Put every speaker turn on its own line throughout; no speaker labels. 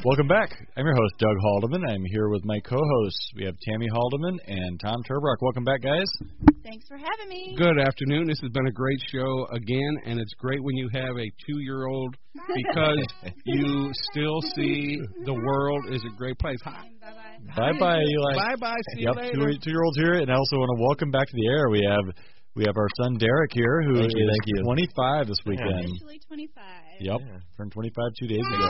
Welcome back. I'm your host, Doug Haldeman. I'm here with my co-hosts. We have Tammy Haldeman and Tom Turbrock. Welcome back, guys.
Thanks for having me.
Good afternoon. This has been a great show again, and it's great when you have a 2-year-old because you still see the world is a great place. Hi.
Bye-bye, Eli.
Bye-bye. See you later.
Two-year-olds here, and I also want to welcome back to the air. We have our son Derek here, who is 25 this weekend.
Officially 25.
Yep, turned 25 2 days ago.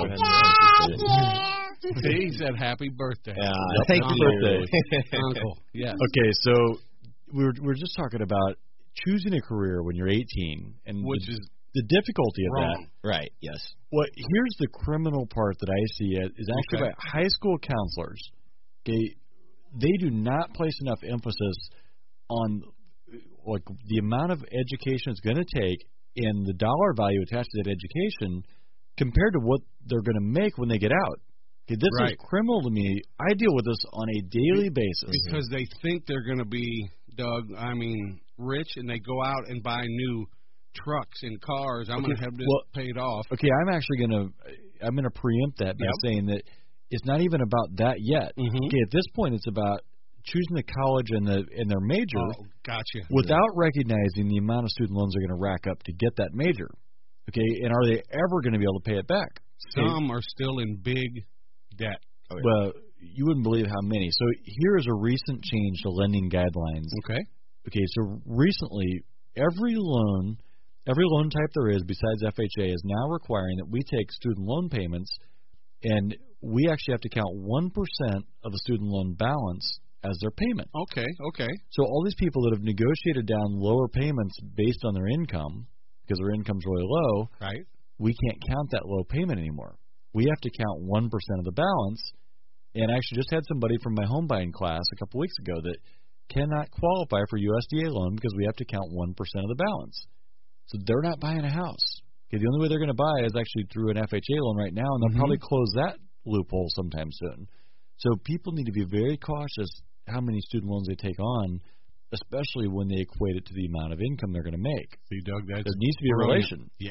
He said happy birthday.
Thank you. Birthday.
Uncle. Yes.
Okay, so we're just talking about choosing a career when you're 18, and
which is
the difficulty of
wrong.
that.
Right. Yes.
Well, here's the criminal part that I see is actually by high school counselors. Okay, they do not place enough emphasis on like the amount of education it's going to take and the dollar value attached to that education compared to what they're going to make when they get out. Okay, this is criminal to me. I deal with this on a daily basis.
Because they think they're going to be, Doug, rich, and they go out and buy new trucks and cars. I'm going to have this paid off.
Okay, I'm going to preempt that by saying that it's not even about that yet. Okay, at this point, it's about choosing the college and their major without recognizing the amount of student loans they're going to rack up to get that major. Okay, and are they ever going to be able to pay it back?
Some are still in big debt.
Well, you wouldn't believe how many. So here is a recent change to lending guidelines. Okay, so recently, every loan type there is besides FHA is now requiring that we take student loan payments, and we actually have to count 1% of the student loan balance as their payment.
Okay.
So all these people that have negotiated down lower payments based on their income, because their income's really low, we can't count that low payment anymore. We have to count 1% of the balance. And I actually just had somebody from my home buying class a couple weeks ago that cannot qualify for USDA loan because we have to count 1% of the balance. So they're not buying a house. Okay, the only way they're going to buy is actually through an FHA loan right now, and they'll probably close that loophole sometime soon. So people need to be very cautious how many student loans they take on, especially when they equate it to the amount of income they're going to make.
See, Doug, there
needs to be a relation.
Yeah,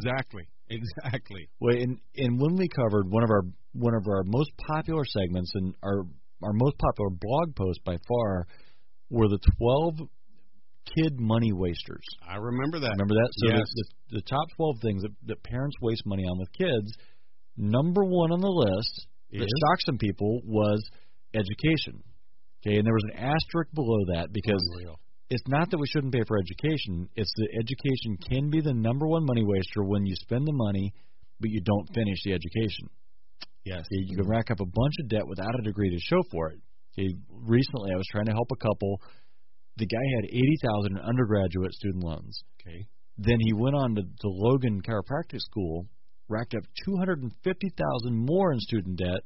exactly.
Well, and when we covered one of our most popular segments and our most popular blog post by far were the 12 kid money wasters.
I remember that.
Remember that? So
yes.
the top 12 things that parents waste money on with kids, number one on the list that shocked some people was education. Okay, and there was an asterisk below that because it's not that we shouldn't pay for education. It's that education can be the number one money waster when you spend the money, but you don't finish the education.
Yes.
Okay, you can rack up a bunch of debt without a degree to show for it. Okay, recently I was trying to help a couple. The guy had $80,000 in undergraduate student loans.
Okay.
Then he went on to Logan Chiropractic School, racked up $250,000 more in student debt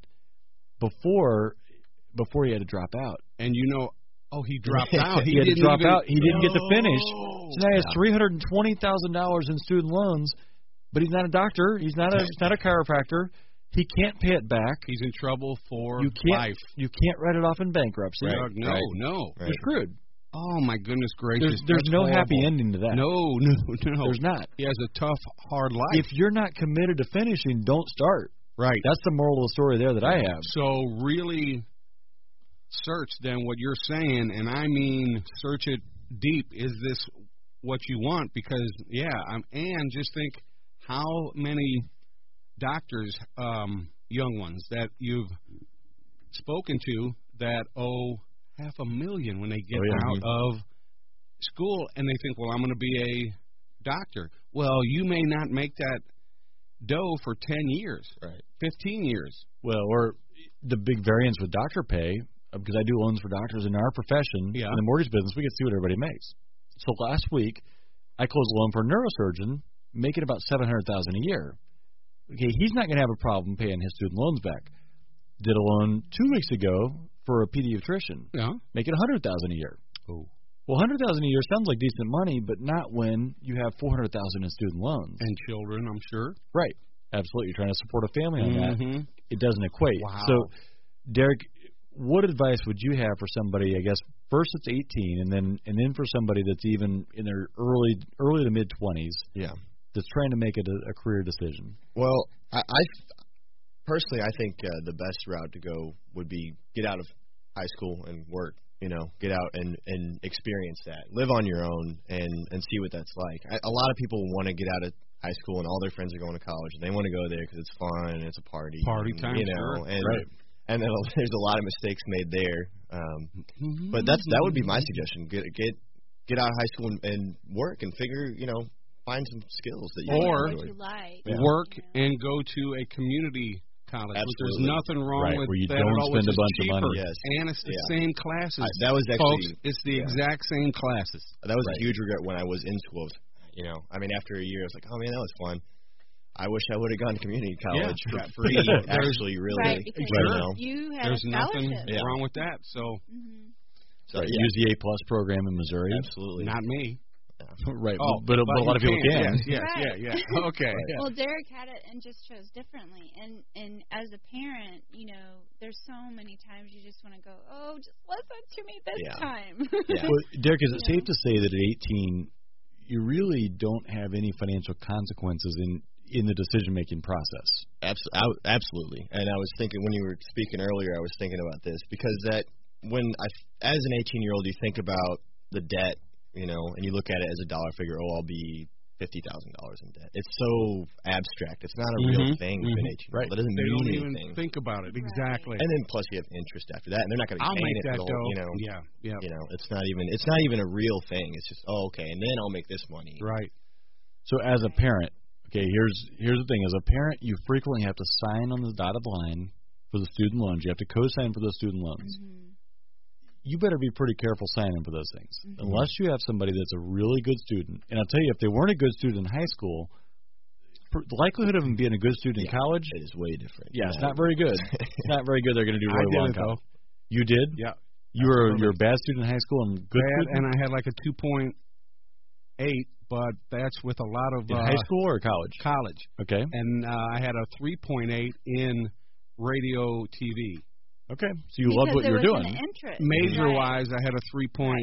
before he had to drop out.
And he dropped out.
He had to drop out. He didn't get to finish. So now he has $320,000 in student loans, but he's not a doctor. He's not a chiropractor. He can't pay it back.
He's in trouble for life.
You can't write it off in bankruptcy.
No.
You're screwed.
Oh, my goodness gracious.
There's no happy ending to that.
No.
There's not.
He has a tough, hard life.
If you're not committed to finishing, don't start.
Right.
That's the moral of the story there that I have.
So really search then what you're saying, and I mean search it deep. Is this what you want? Because, and just think how many doctors, young ones, that you've spoken to that owe $500,000 when they get out of school, and they think, well, I'm going to be a doctor. Well, you may not make that dough for 10 years, 15 years.
Well, or the big variance with doctor pay, because I do loans for doctors in our profession, in the mortgage business, we get to see what everybody makes. So last week, I closed a loan for a neurosurgeon, making about $700,000 a year. Okay, he's not going to have a problem paying his student loans back. Did a loan 2 weeks ago for a pediatrician, making $100,000 a year.
Oh.
Well, $100,000 a year sounds like decent money, but not when you have $400,000 in student loans
and children. I'm sure.
Right, absolutely. You're trying to support a family on that. It doesn't equate.
Wow.
So, Derek, what advice would you have for somebody? I guess first it's 18, and then for somebody that's even in their early to mid 20s.
Yeah.
That's trying to make it a career decision.
Well, personally, I think the best route to go would be get out of high school and work. Get out and experience that. Live on your own and see what that's like. A lot of people want to get out of high school and all their friends are going to college and they want to go there because it's fun and it's a party.
Party time,
sure. And then there's a lot of mistakes made there. But that would be my suggestion. Get out of high school and work and figure, find some skills that
you like.
Work and go to a community college. There's nothing wrong with
where you
that
don't
at all.
spend a bunch
cheaper,
of money.
Yes.
And it's the same classes.
That was actually,
folks, it's the exact same classes.
That was a huge regret when I was in school. After a year, I was like, oh man, that was fun. I wish I would have gone to community college for free. Actually, really,
right? Because you had
there's
a
nothing
scholarship.
wrong with that. So,
use the A+ program in Missouri.
Absolutely,
not me.
Right, but a lot of people can.
Yes,
right.
yeah. Okay.
Right. Well, Derek had it and just chose differently. And as a parent, there's so many times you just want to go, just listen to me this time.
Yeah. Well, Derek, is it safe to say that at 18, you really don't have any financial consequences in the decision-making process?
Absolutely. And I was thinking, when you were speaking earlier, I was thinking about this, because as an 18-year-old, you think about the debt, and you look at it as a dollar figure. I'll be $50,000 in debt. It's so abstract. It's not a real thing for an 18-year-old.
Right.
That doesn't
they
mean
don't
anything.
Even think about it. Exactly.
And then plus you have interest after that, and they're not going to gain it.
I'll make that go.
Yeah. It's not even a real thing. It's just okay, and then I'll make this money.
Right.
So as a parent, here's the thing. As a parent, you frequently have to sign on the dotted line for the student loans. You have to co-sign for those student loans. You better be pretty careful signing for those things. Unless you have somebody that's a really good student. And I'll tell you, if they weren't a good student in high school, the likelihood of them being a good student in college
is way different.
Yeah, it's not very good. It's not very good. They're going to do really well in college. You did?
Yeah.
You're a bad student in high school and good student?
And I had like a 2.8, but that's with a lot of
in high school or college?
College.
Okay.
And I had a 3.8 in radio TV.
Okay, so you loved what you were doing.
Major-wise, I had a 3.8,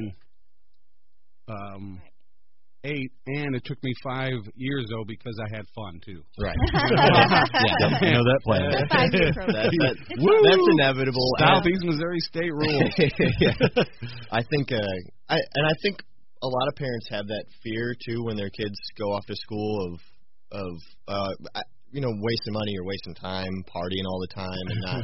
and it took me 5 years, though, because I had fun, too.
Right.
I know that plan.
That's inevitable.
Southeast Missouri State rules.
I think I think a lot of parents have that fear, too, when their kids go off to school of wasting money or wasting time, partying all the time, and not...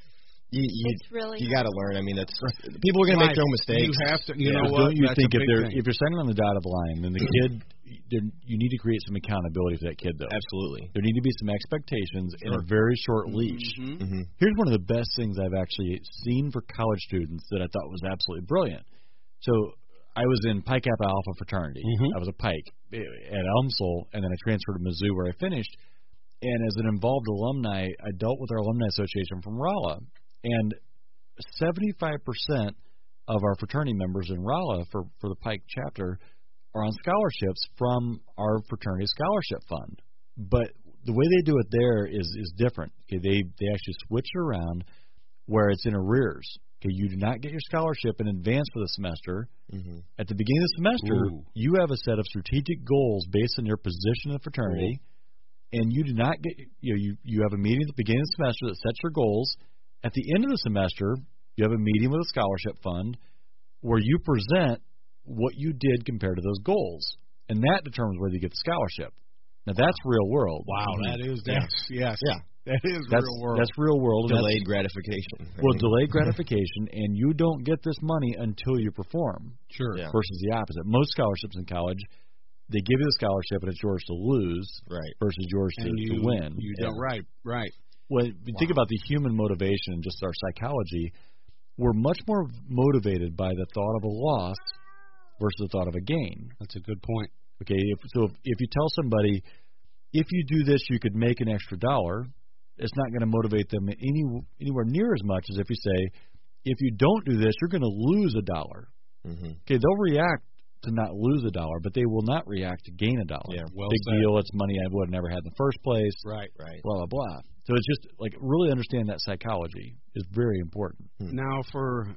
You got to learn. I mean, people are going to make their own mistakes.
You have to. You know what?
Don't you think if you're signing on the dotted line, then the kid, you need to create some accountability for that kid, though.
Absolutely.
There need to be some expectations in a very short leash. Here's one of the best things I've actually seen for college students that I thought was absolutely brilliant. So I was in Pi Kappa Alpha fraternity. I was a Pike at Elmsall, and then I transferred to Mizzou where I finished. And as an involved alumni, I dealt with our alumni association from Rolla. And 75% of our fraternity members in Rolla for the Pike chapter are on scholarships from our fraternity scholarship fund. But the way they do it there is different. Okay, they actually switch it around where it's in arrears. Okay, you do not get your scholarship in advance for the semester. At the beginning of the semester, you have a set of strategic goals based on your position in the fraternity, and you do not get you have a meeting at the beginning of the semester that sets your goals. At the end of the semester, you have a meeting with a scholarship fund where you present what you did compared to those goals, and that determines whether you get the scholarship. Now, that's real world.
Wow, that is yes. That is real world.
That's real world.
Delayed gratification.
Delayed gratification, and you don't get this money until you perform.
Sure.
Yeah.
Versus the opposite. Most scholarships in college, they give you the scholarship, and it's yours to lose, versus yours to win.
You don't. Right.
When you think about the human motivation and just our psychology, we're much more motivated by the thought of a loss versus the thought of a gain.
That's a good point.
Okay, if you tell somebody, if you do this, you could make an extra $1, it's not going to motivate them anywhere near as much as if you say, if you don't do this, you're going to lose $1. Okay, they'll react to not lose $1, but they will not react to gain $1.
Yeah,
big deal. It's money I would have never had in the first place.
Right.
Blah, blah, blah. So it's just like really understand that psychology is very important.
Now for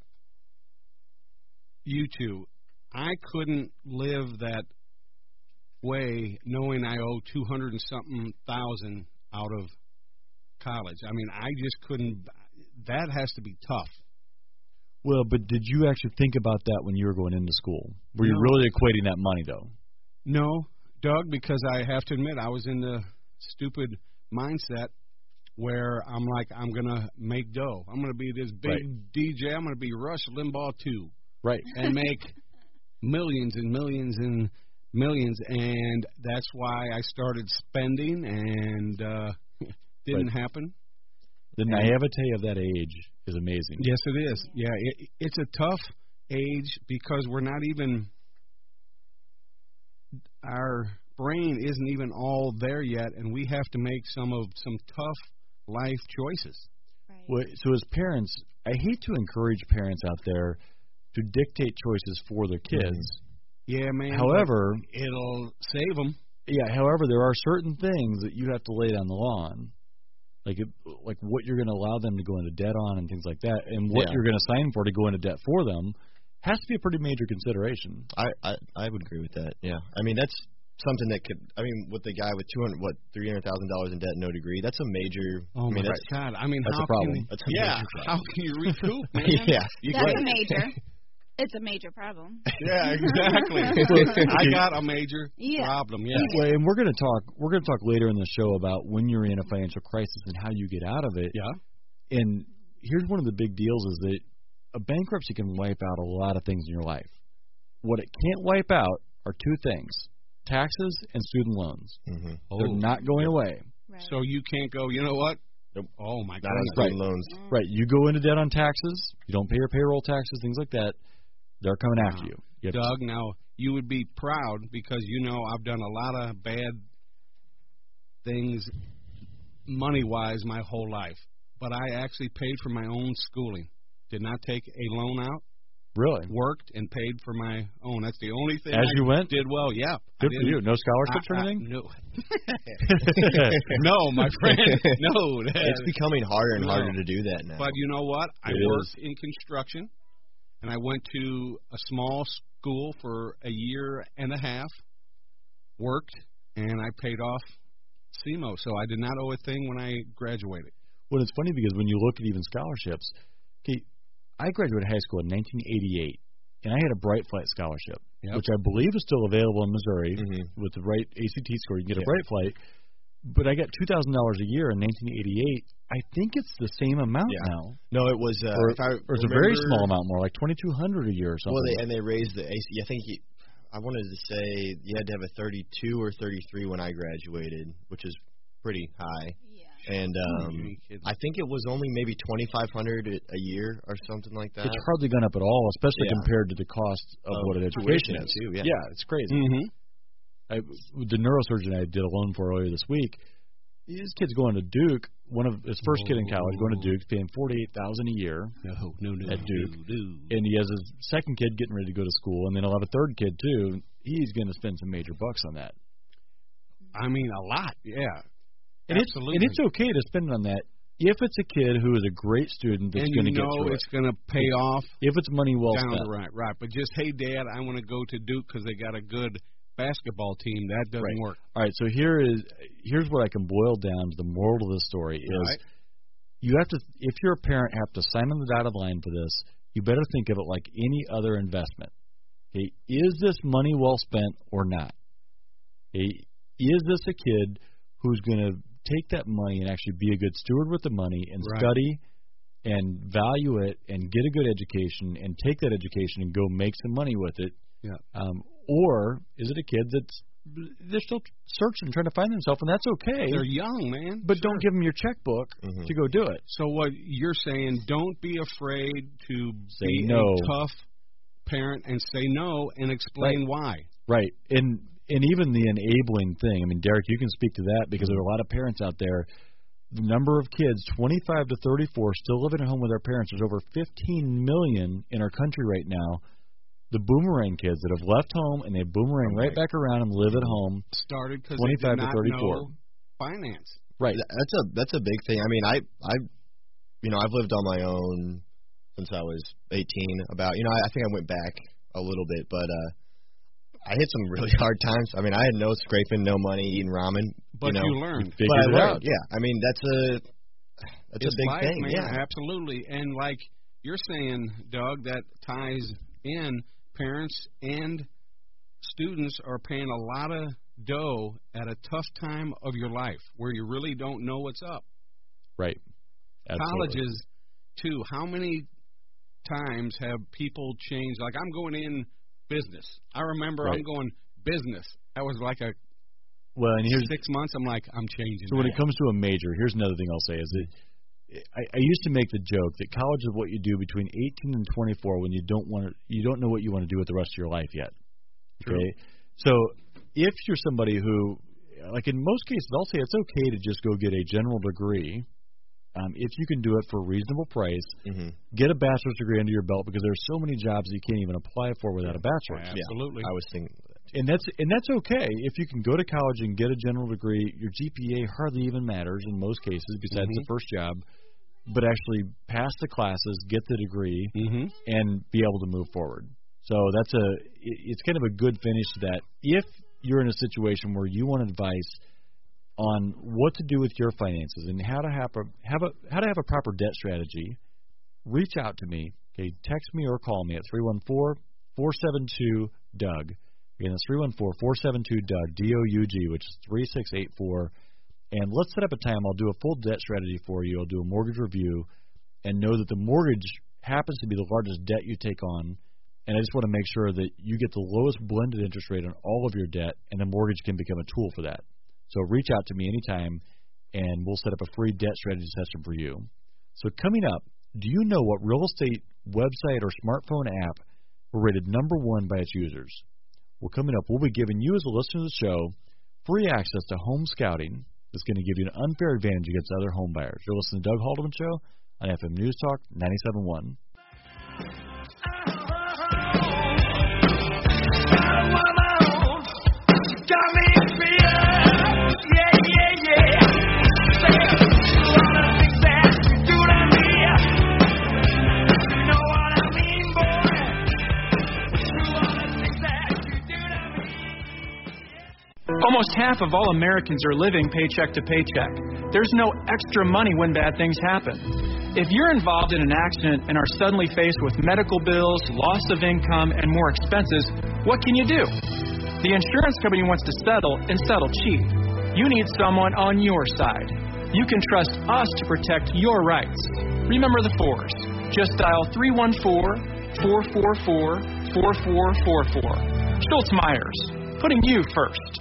you two, I couldn't live that way knowing I owe 200 and something thousand out of college. I mean, I just couldn't. That has to be tough.
Well, but did you actually think about that when you were going into school? Were you really equating that money, though?
No, Doug, because I have to admit I was in the stupid mindset where I'm like, I'm going to make dough. I'm going to be this big DJ. I'm going to be Rush Limbaugh too.
Right.
And make millions and millions and millions. And that's why I started spending, and didn't happen.
The naivete of that age is amazing.
Yes, it is. Yeah, it's a tough age because we're not even, our brain isn't even all there yet, and we have to make some tough life choices.
Right.
Well, so as parents, I hate to encourage parents out there to dictate choices for their kids.
Yeah, man.
However,
it'll save them.
Yeah, however, there are certain things that you have to lay down the lawn. Like what you're going to allow them to go into debt on and things like that, and what you're going to sign for to go into debt for them has to be a pretty major consideration.
I would agree with that. Yeah, I mean that's something that could. I mean, with the guy with $300,000 in debt, no degree, that's a major.
Oh my God! I mean,
that's
how
a problem.
How can you recoup? Man?
That's a major. It's a major problem.
Yeah, exactly. I got a major problem. Yeah.
Well, and we're going to talk later in the show about when you're in a financial crisis and how you get out of it.
Yeah.
And here's one of the big deals is that a bankruptcy can wipe out a lot of things in your life. What it can't wipe out are two things: taxes and student loans.
Mm-hmm.
They're not going away.
Right.
So you can't go, you know what?
Nope.
Oh, my God.
Not on student loans.
Right. You go into debt on taxes. You don't pay your payroll taxes, things like that. They're coming after you.
Doug, now, you would be proud because I've done a lot of bad things money-wise my whole life. But I actually paid for my own schooling. Did not take a loan out.
Really?
Worked and paid for my own. That's the only thing
you went?
Did well, yeah.
Good for you. No scholarships or anything?
No. No, my friend. No.
It's becoming harder and harder to do that now.
But you know what? I worked in construction. And I went to a small school for a year and a half, worked, and I paid off SEMO. So I did not owe a thing when I graduated.
Well, it's funny because when you look at even scholarships, okay, I graduated high school in 1988, and I had a Bright Flight scholarship, which I believe is still available in Missouri. Mm-hmm. With the right ACT score, you can get a Bright Flight. But I got $2,000 a year in 1988. I think it's the same amount now.
No, it was.
Or it's a very small amount more, like $2,200 a year or something.
Well, they raised the AC. I think I wanted to say you had to have a 32 or 33 when I graduated, which is pretty high. Yeah. And I think it was only maybe $2,500 a year or something like that.
It's hardly gone up at all, especially compared to the cost of what an education is.
Too,
yeah, it's crazy.
Mm-hmm.
The neurosurgeon I did a loan for earlier this week, his kid's going to Duke. One of his first kid in college going to Duke, paying $48,000 a year at Duke, and he has his second kid getting ready to go to school, and then he'll have a third kid too. He's going to spend some major bucks on that.
I mean, a lot, yeah.
And
absolutely.
It's okay to spend on that if it's a kid who is a great student that's going to get through
it's going to pay off.
If it's money well
down
spent,
right. But just, hey, Dad, I want to go to Duke because they got a good basketball team. That doesn't work.
All right, so here's what I can boil down to the moral of the story is you have to, if you're a parent, have to sign on the dotted line for this. You better think of it like any other investment. Okay, is this money well spent or not? Okay, is this a kid who's going to take that money and actually be a good steward with the money and study and value it and get a good education and take that education and go make some money with it?
Yeah.
Or is it a kid they're still searching, trying to find themselves, and that's okay.
They're young, man.
But don't give them your checkbook to go do it.
So what you're saying, don't be afraid to
be
a tough parent and say no and explain why.
Right. And even the enabling thing, I mean, Derek, you can speak to that because there are a lot of parents out there. The number of kids, 25 to 34, still living at home with their parents. There's over 15 million in our country right now. The boomerang kids that have left home and they boomerang right back around and live at home.
Started because they did not know finance.
Right.
That's a big thing. I mean, I've lived on my own since I was 18. I think I went back a little bit, but I hit some really hard times. I mean, I had no scraping, no money, eating ramen.
But you learned.
But I learned.
Yeah. I mean, That's a big
life,
thing.
Man.
Yeah,
Absolutely. And like you're saying, Doug, that ties in. Parents and students are paying a lot of dough at a tough time of your life where you really don't know what's up.
Right. Absolutely.
Colleges, too. How many times have people changed? Like, I'm going in business. I remember I'm going business. That was like a 6 months. I'm like, I'm changing.
So when it comes to a major, here's another thing I'll say is that I used to make the joke that college is what you do between 18 and 24 when you don't know what you want to do with the rest of your life yet. Okay? True. So if you're somebody who, like in most cases, I'll say it's okay to just go get a general degree. If you can do it for a reasonable price, get a bachelor's degree under your belt because there are so many jobs you can't even apply for without a bachelor's.
Absolutely.
I was thinking that too.
And that's okay. If you can go to college and get a general degree, your GPA hardly even matters in most cases besides the first job, but actually pass the classes, get the degree, and be able to move forward. So it's kind of a good finish to that. If you're in a situation where you want advice on what to do with your finances and how to have a proper debt strategy, reach out to me. Okay, text me or call me at 314-472-DOUG. Again, that's 314-472-DOUG, D-O-U-G, which is 3684. And let's set up a time. I'll do a full debt strategy for you. I'll do a mortgage review and know that the mortgage happens to be the largest debt you take on. And I just want to make sure that you get the lowest blended interest rate on all of your debt, and the mortgage can become a tool for that. So reach out to me anytime, and we'll set up a free debt strategy session for you. So coming up, do you know what real estate website or smartphone app were rated #1 by its users? Well, coming up, we'll be giving you as a listener to the show free access to home scouting that's going to give you an unfair advantage against other home buyers. You're listening to Doug Haldeman Show on FM News Talk 97.1.
Almost half of all Americans are living paycheck to paycheck. There's no extra money when bad things happen. If you're involved in an accident and are suddenly faced with medical bills, loss of income, and more expenses, what can you do? The insurance company wants to settle and settle cheap. You need someone on your side. You can trust us to protect your rights. Remember the 4s. Just dial 314-444-4444. Schultz Myers, putting you first.